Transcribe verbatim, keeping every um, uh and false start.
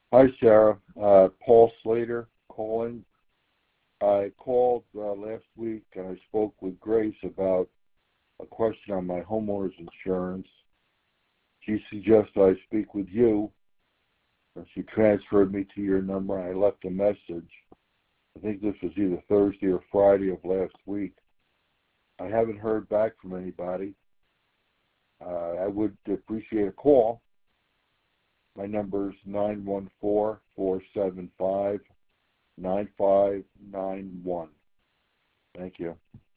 Hi, Sarah. Uh, Paul Slater calling. I called uh, last week and I spoke with Grace about a question on my homeowner's insurance. She suggested I speak with you, and she transferred me to your number, and I left a message. I think this was either Thursday or Friday of last week. I haven't heard back from anybody. Uh, I would appreciate a call. My number is nine one four, four seven five, nine five nine one. Thank you.